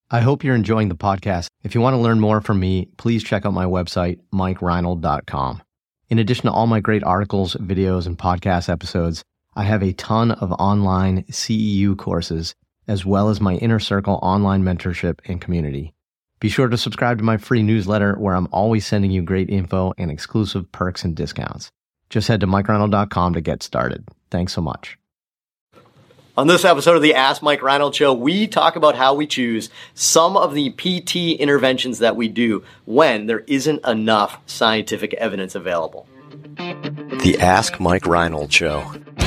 I hope you're enjoying the podcast. If you want to learn more from me, please check out my website, MikeReinald.com. In addition to all my great articles, videos, and podcast episodes, I have a ton of online CEU courses, as well as my Inner Circle online mentorship and community. Be sure to subscribe to my free newsletter where I'm always sending you great info and exclusive perks and discounts. Just head to MikeReinald.com to get started. Thanks so much. On this episode of the Ask Mike Reinald Show, we talk about how we choose some of the PT interventions that we do when there isn't enough scientific evidence available. The Ask Mike Reinald Show.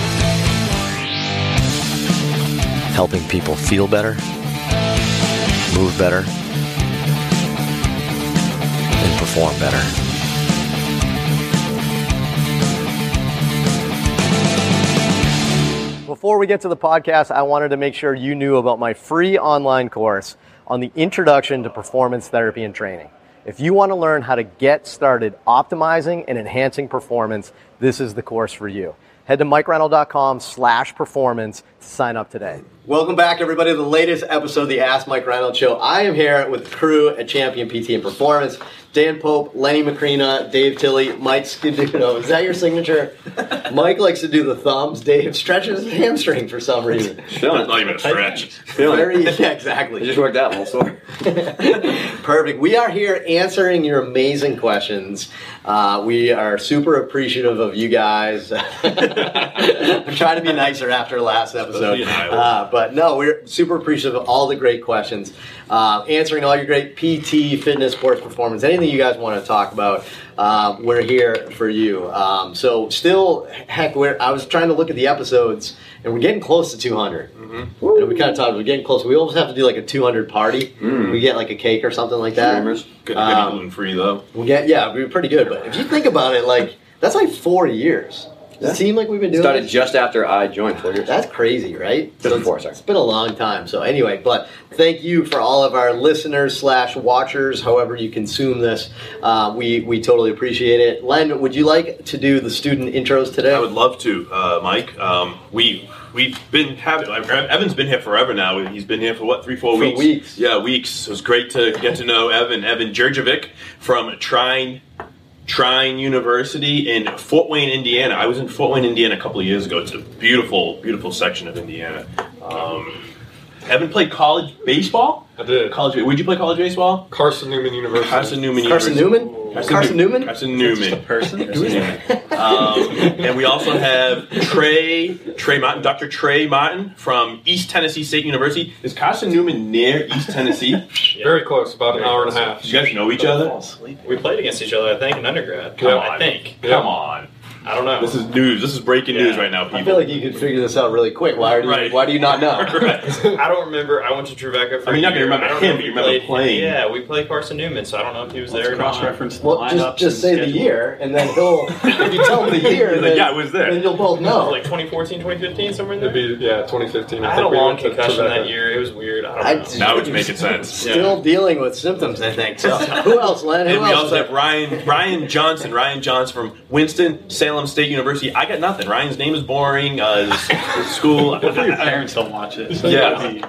Helping people feel better, move better, and perform better. Before we get to the podcast, I wanted to make sure you knew about my free online course on the Introduction to Performance Therapy and Training. If you want to learn how to get started optimizing and enhancing performance, this is the course for you. Head to MikeReinald.com/performance to sign up today. Welcome back, everybody, to the latest episode of the Ask Mike Reinald Show. I am here with the crew at Champion PT and Performance. Dan Pope, Lenny Macrina, Dave Tilley, Mike Scaduto. Is that your signature? Mike likes to do the thumbs. Dave stretches his hamstring for some reason. It's not even a stretch. Yeah, exactly. It just worked out. Well, sore. Perfect. We are here answering your amazing questions. We are super appreciative of you guys. I'm trying to be nicer after last episode. But no, we're super appreciative of all the great questions. Answering all your great PT, fitness, sports performance, anything you guys want to talk about, we're here for you. So still, heck, I was trying to look at the episodes, and we're getting close to 200. Mm-hmm. And we kind of talked, we're getting close. We almost have to do like a 200 party. We get like a cake or something like that. Good gluten-free, though. We're pretty good. But if you think about it, like, that's like 4 years. Does it seem like we've been doing Started just after I joined 4 years. That's crazy, right? It's been a long time. So anyway, but thank you for all of our listeners / watchers, however you consume this. We totally appreciate it. Len, would you like to do the student intros today? I would love to, Mike. We've been having, Evan's been here forever now. He's been here for what, 3-4 weeks? Weeks. Yeah, weeks. It was great to get to know Evan Djurdjevic from Trine University in Fort Wayne, Indiana. I was in Fort Wayne, Indiana a couple of years ago. It's a beautiful, beautiful section of Indiana. Evan played college baseball? I did. Where'd you play college baseball? Carson Newman University. Carson Newman? Carson Newman? Carson Newman. Just a person? Who is that? And we also have Trey Martin, Dr. Trey Martin from East Tennessee State University. Is Carson Newman near East Tennessee? Very close, about an hour and a half. Do you guys know each other? We played against each other, I think, in undergrad. Come on. I think. Come on. I don't know. This is news. This is breaking news right now, people. I feel like you could figure this out really quick. Why do you not know? I don't remember. I went to Tribeca for I mean, you're not going to remember I don't him, know but if you remember playing. Yeah, we played Carson Newman, so I don't know if he was there or not. Cross-reference Well, just say the year, and then if you tell him the year, then, yeah, I was there. Then you'll both know. Like 2014, 2015, somewhere in there? It'd be, 2015. I had a long concussion that year. It was weird. I don't know. Now it's making sense. Still dealing with symptoms, I think. So who else, Len? And we also have Ryan Johnson from Winston-Salem State University. I got nothing. Ryan's name is boring. His school. Hopefully your parents don't watch it. So yeah.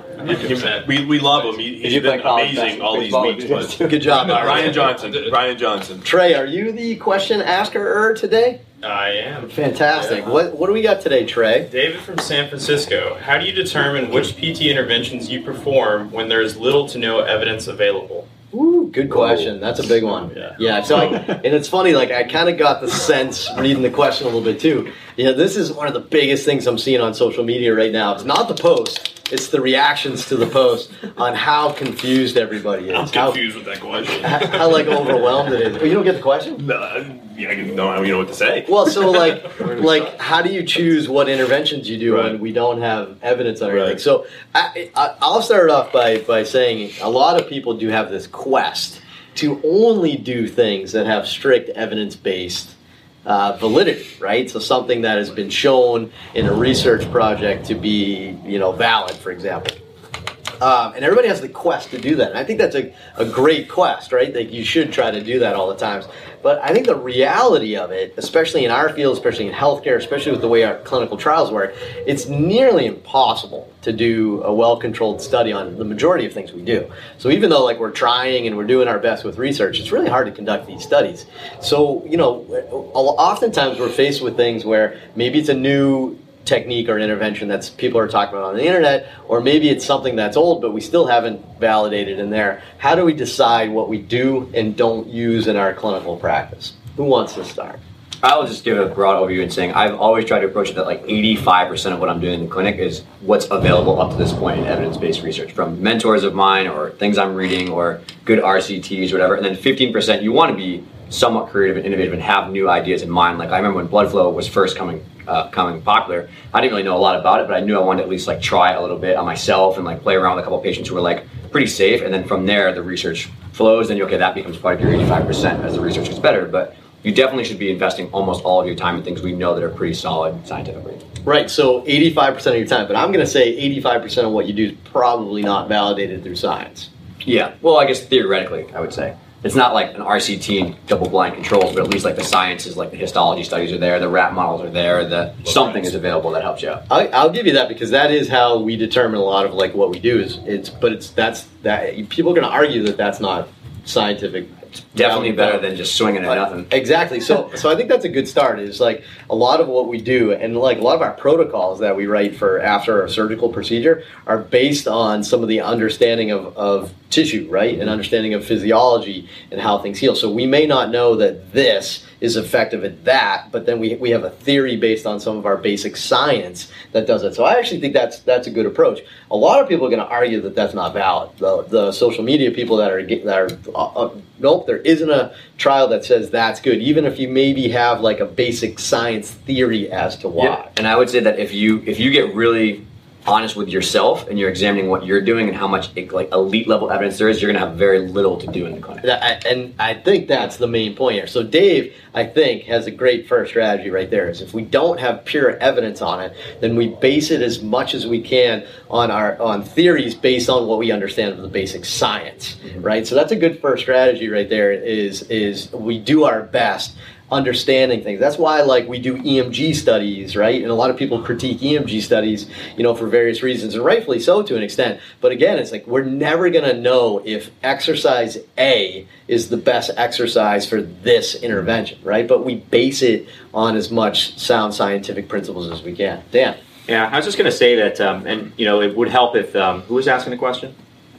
We love him. He's been amazing all these weeks. But good job, Ryan Johnson. Trey, are you the question asker today? I am. Fantastic. Yeah. What do we got today, Trey? David from San Francisco. How do you determine which PT interventions you perform when there is little to no evidence available? Ooh, good question. That's a big one. Yeah. So, and it's funny. Like, I kind of got the sense reading the question a little bit too. This is one of the biggest things I'm seeing on social media right now. It's not the post. It's the reactions to the post on how confused everybody is. I'm confused with that question. How like overwhelmed it is. Oh, you don't get the question? No, I don't know what to say. Well, so like, how do you choose what interventions you do when we don't have evidence on everything? So I'll start off by saying a lot of people do have this quest to only do things that have strict evidence-based validity, right? So something that has been shown in a research project to be, valid, for example. And everybody has the quest to do that. And I think that's a great quest, right? That you should try to do that all the times. But I think the reality of it, especially in our field, especially in healthcare, especially with the way our clinical trials work, it's nearly impossible to do a well-controlled study on the majority of things we do. So even though like we're trying and we're doing our best with research, it's really hard to conduct these studies. So, oftentimes we're faced with things where maybe it's a new technique or intervention that's people are talking about on the internet, or maybe it's something that's old but we still haven't validated in there. How do we decide what we do and don't use in our clinical practice? Who wants to start? I'll just give a broad overview and saying I've always tried to approach it that like 85% of what I'm doing in the clinic is what's available up to this point in evidence-based research from mentors of mine or things I'm reading or good RCTs or whatever. And then 15% you want to be somewhat creative and innovative and have new ideas in mind. Like I remember when blood flow was first coming popular, I didn't really know a lot about it, but I knew I wanted to at least like try a little bit on myself and like play around with a couple of patients who were like pretty safe. And then from there, the research flows and okay, that becomes part of your 85% as the research gets better. But you definitely should be investing almost all of your time in things we know that are pretty solid scientifically. Right, so 85% of your time, but I'm going to say 85% of what you do is probably not validated through science. Yeah, well, I guess theoretically, I would say. It's not like an RCT and double-blind controls, but at least like the sciences, like the histology studies are there, the rat models are there, something is available that helps you out. I'll give you that because that is how we determine a lot of like what we do. People are going to argue that that's not scientific. Definitely better than just swinging at nothing. Exactly. So I think that's a good start. Is like a lot of what we do, and like a lot of our protocols that we write for after a surgical procedure are based on some of the understanding of tissue, right, and understanding of physiology and how things heal. So we may not know that this is effective at that, but then we have a theory based on some of our basic science that does it. So I actually think that's a good approach. A lot of people are going to argue that that's not valid. The social media people that are nope, there isn't a trial that says that's good, even if you maybe have like a basic science theory as to why. Yeah. And I would say that if you get really honest with yourself and you're examining what you're doing and how much like elite level evidence there is, you're going to have very little to do in the clinic. And I think that's the main point here. So Dave, I think, has a great first strategy right there. Is if we don't have pure evidence on it, then we base it as much as we can on theories based on what we understand of the basic science, right? So that's a good first strategy right there. Is we do our best understanding things. That's why like we do EMG studies, right? And a lot of people critique EMG studies, for various reasons, and rightfully so to an extent. But again, it's like we're never going to know if exercise A is the best exercise for this intervention, right? But we base it on as much sound scientific principles as we can. Dan. Yeah, I was just going to say that, it would help if who was asking the question?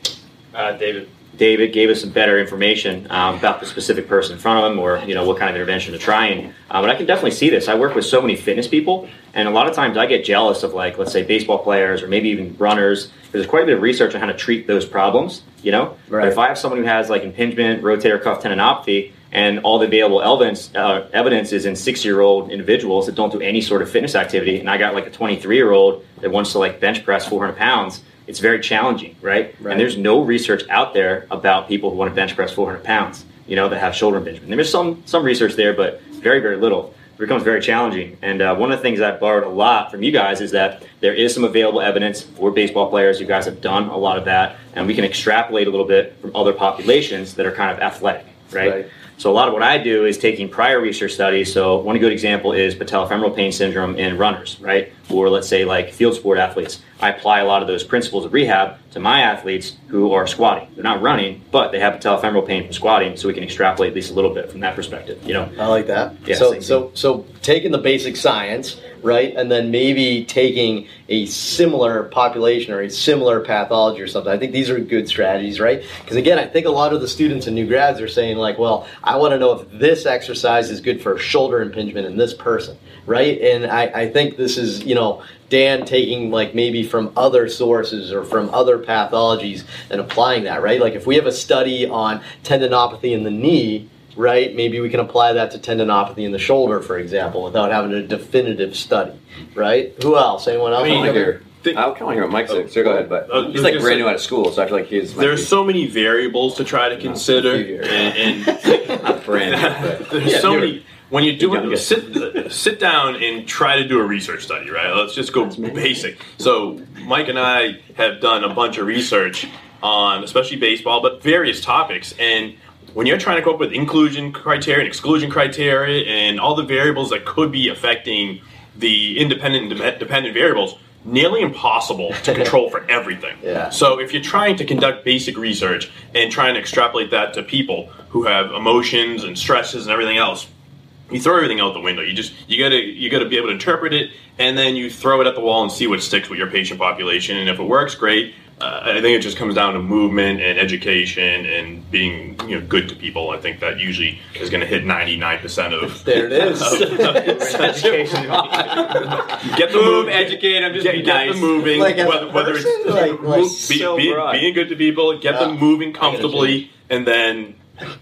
David. David gave us some better information about the specific person in front of him, or what kind of intervention to try. And but I can definitely see this. I work with so many fitness people, and a lot of times I get jealous of like, let's say, baseball players or maybe even runners. There's quite a bit of research on how to treat those problems. Right. But if I have someone who has like impingement, rotator cuff tendinopathy, and all the available evidence is in 6-year-old individuals that don't do any sort of fitness activity, and I got like a 23-year-old that wants to like bench press 400 pounds. It's very challenging, right? And there's no research out there about people who want to bench press 400 pounds, that have shoulder impingement. And there's some research there, but very, very little. It becomes very challenging. And one of the things I've borrowed a lot from you guys is that there is some available evidence for baseball players. You guys have done a lot of that, and we can extrapolate a little bit from other populations that are kind of athletic, right? So a lot of what I do is taking prior research studies. So one good example is patellofemoral pain syndrome in runners, right? Or let's say like field sport athletes. I apply a lot of those principles of rehab to my athletes who are squatting. They're not running, but they have patellofemoral pain from squatting, so we can extrapolate at least a little bit from that perspective. I like that. Yeah, so taking the basic science, right, and then maybe taking a similar population or a similar pathology or something. I think these are good strategies, right? Because again, I think a lot of the students and new grads are saying like, well, I want to know if this exercise is good for shoulder impingement in this person, right? And I think this is, Dan taking like maybe from other sources or from other pathologies and applying that, right? Like if we have a study on tendinopathy in the knee, right, maybe we can apply that to tendinopathy in the shoulder, for example, without having a definitive study, right? Who else? Anyone else? I kind of want to hear what Mike said, so go ahead. But he's like brand new out of school, so I feel like there's so many variables to try to consider, and not brand new, but there's so many. When you're doing sit down and try to do a research study, right? Let's just go basic. So Mike and I have done a bunch of research on especially baseball, but various topics. And when you're trying to come up with inclusion criteria and exclusion criteria and all the variables that could be affecting the independent and dependent variables, nearly impossible to control for everything. Yeah. So if you're trying to conduct basic research and trying to extrapolate that to people who have emotions and stresses and everything else, you throw everything out the window. You gotta be able to interpret it, and then you throw it at the wall and see what sticks with your patient population. And if it works, great. I think it just comes down to movement and education and being good to people. I think that usually is going to hit 99% of. There it is. Education. Get the Move, educate. I'm just get nice. them moving. Like as a whether person, it's so broad. being good to people, get them moving comfortably, and then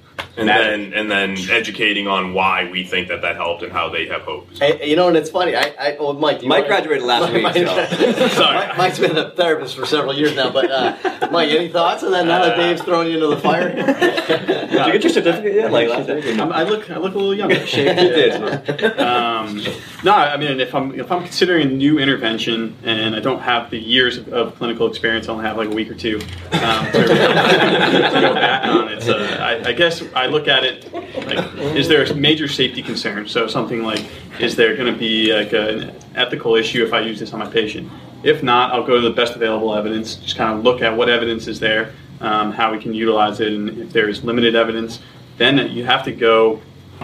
educating on why we think that helped and how they have hope. Hey, and it's funny. Mike. Mike graduated last week. So. Sorry. Mike's been a therapist for several years now, but Mike, any thoughts on that? Now that Dave's thrown you into the fire. Did you get your certificate yet? Like last week? I look a little younger. You did. No, I mean if I'm considering a new intervention and I don't have the years of clinical experience, I only have like a week or two to go back on it. So I guess I look at it like, is there a major safety concern? So something like, is there going to be like an ethical issue if I use this on my patient? If not, I'll go to the best available evidence. Just kind of look at what evidence is there, how we can utilize it, and if there is limited evidence, then you have to go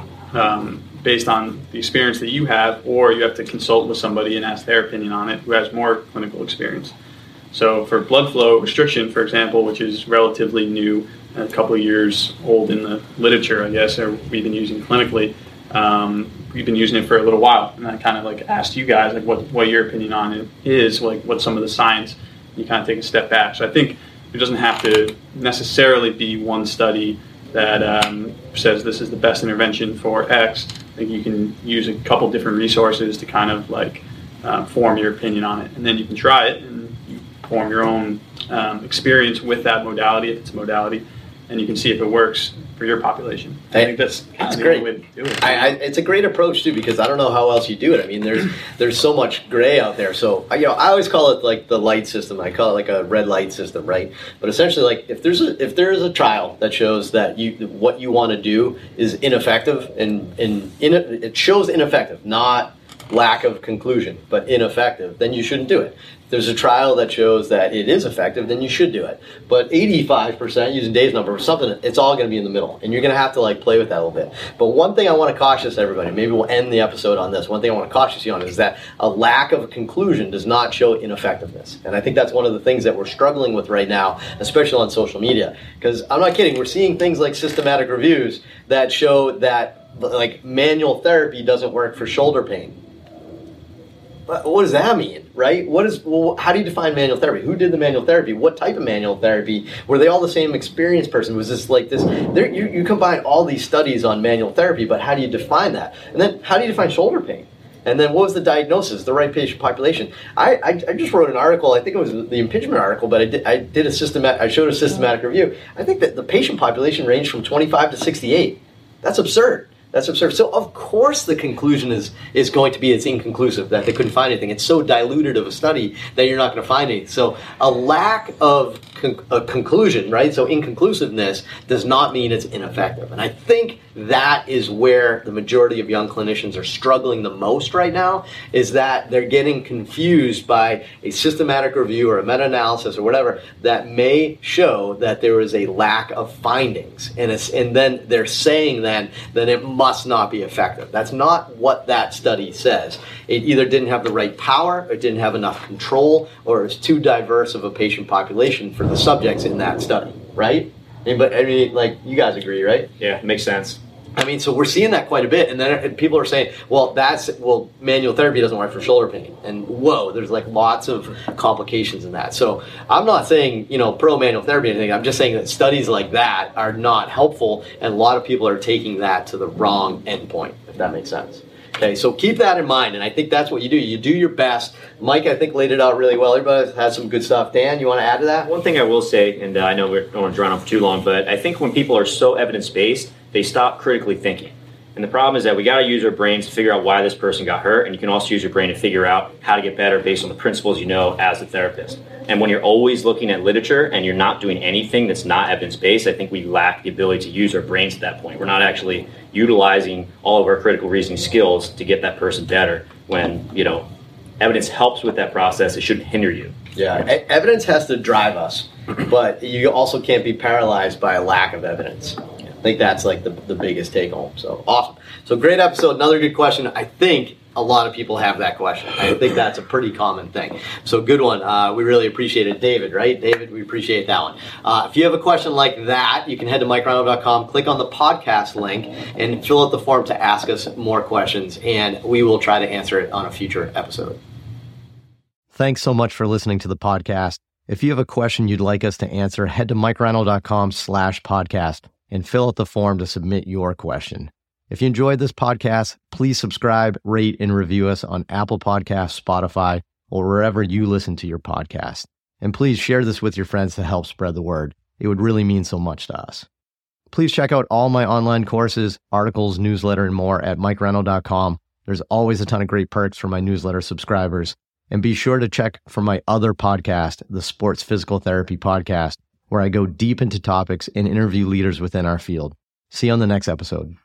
based on the experience that you have, or you have to consult with somebody and ask their opinion on it who has more clinical experience. So for blood flow restriction, for example, which is relatively new, a couple of years old in the literature, I guess, or we've been using clinically, we've been using it for a little while. And I kind of like asked you guys like what your opinion on it is, like what's some of the science. You kind of take a step back. So I think it doesn't have to necessarily be one study that says this is the best intervention for X. I think you can use a couple different resources to kind of like form your opinion on it. And then you can try it and you form your own experience with that modality, if it's a modality, and you can see if it works for your population. I think that's great. the way to do it. It's a great approach too, because I don't know how else you do it. I mean, there's so much gray out there. So I always call it like the light system. I call it like a red light system, right? But essentially, like if there is a trial that shows that what you want to do is ineffective, and it shows ineffective, not lack of conclusion, but ineffective, then you shouldn't do it. If there's a trial that shows that it is effective, then you should do it. But 85%, using Dave's number or something, it's all going to be in the middle, and you're going to have to like play with that a little bit. But one thing I want to cautious everybody, maybe we'll end the episode on this. One thing I want to cautious you on is that a lack of conclusion does not show ineffectiveness, and I think that's one of the things that we're struggling with right now, especially on social media. Because I'm not kidding, we're seeing things like systematic reviews that show that like manual therapy doesn't work for shoulder pain. What does that mean, right? How do you define manual therapy? Who did the manual therapy? What type of manual therapy? Were they all the same experienced person? Was this like this? You combine all these studies on manual therapy, but how do you define that? And then how do you define shoulder pain? And then what was the diagnosis, the right patient population? I just wrote an article, I think it was the impingement article, but I showed a systematic review. I think that the patient population ranged from 25 to 68. That's absurd. That's absurd. So of course the conclusion is going to be it's inconclusive, that they couldn't find anything. It's so diluted of a study that you're not going to find anything. So a lack of a conclusion, right? So inconclusiveness does not mean it's ineffective. And I think that is where the majority of young clinicians are struggling the most right now, is that they're getting confused by a systematic review or a meta-analysis or whatever that may show that there is a lack of findings. And then they're saying then that it must not be effective. That's not what that study says. It either didn't have the right power, it didn't have enough control, or it's too diverse of a patient population for the subjects in that study, right? But I mean, like, you guys agree, right? Yeah, makes sense. I mean, so we're seeing that quite a bit, and then people are saying, well, manual therapy doesn't work for shoulder pain, and whoa, there's like lots of complications in that. So I'm not saying, pro manual therapy or anything. I'm just saying that studies like that are not helpful, and a lot of people are taking that to the wrong endpoint, if that makes sense. Okay, so keep that in mind, and I think that's what you do. You do your best. Mike, I think, laid it out really well. Everybody has some good stuff. Dan, you want to add to that? One thing I will say, and I know we don't want to drown on for too long, but I think when people are so evidence-based, they stop critically thinking. And the problem is that we got to use our brains to figure out why this person got hurt, and you can also use your brain to figure out how to get better based on the principles you know as a therapist. And when you're always looking at literature and you're not doing anything that's not evidence-based, I think we lack the ability to use our brains at that point. We're not actually utilizing all of our critical reasoning skills to get that person better. When, evidence helps with that process, it shouldn't hinder you. Yeah, evidence has to drive us, but you also can't be paralyzed by a lack of evidence. I think that's like the biggest take home. So awesome. So great episode. Another good question. I think a lot of people have that question. I think that's a pretty common thing. So good one. We really appreciate it. David, right? David, we appreciate that one. If you have a question like that, you can head to MikeReinold.com, click on the podcast link, and fill out the form to ask us more questions, and we will try to answer it on a future episode. Thanks so much for listening to the podcast. If you have a question you'd like us to answer, head to MikeReinold.com/podcast and fill out the form to submit your question. If you enjoyed this podcast, please subscribe, rate, and review us on Apple Podcasts, Spotify, or wherever you listen to your podcast. And please share this with your friends to help spread the word. It would really mean so much to us. Please check out all my online courses, articles, newsletter, and more at MikeReinold.com. There's always a ton of great perks for my newsletter subscribers. And be sure to check for my other podcast, the Sports Physical Therapy Podcast, where I go deep into topics and interview leaders within our field. See you on the next episode.